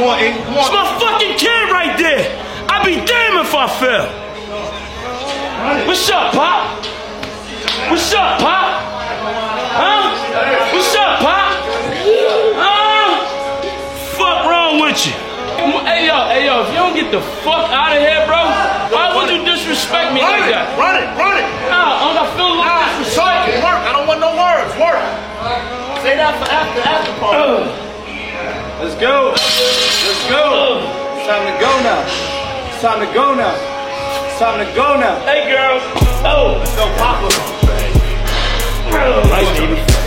on, E. Come on. It's my fucking kid right there. I'd be damned if I fell. What's up, Pop? What's up, Pop? Huh? What's up, Pop? Huh? Fuck wrong with you? Hey yo, if you don't get the fuck out of here, bro, why would you disrespect me like that? Run it. Nah, I feel a little disrespected. Work. I don't want no words. Work. Say that for after party. Let's go. It's time to go now. It's time to go now. Hey, girl. Oh. Let's go, Papa. Right, baby.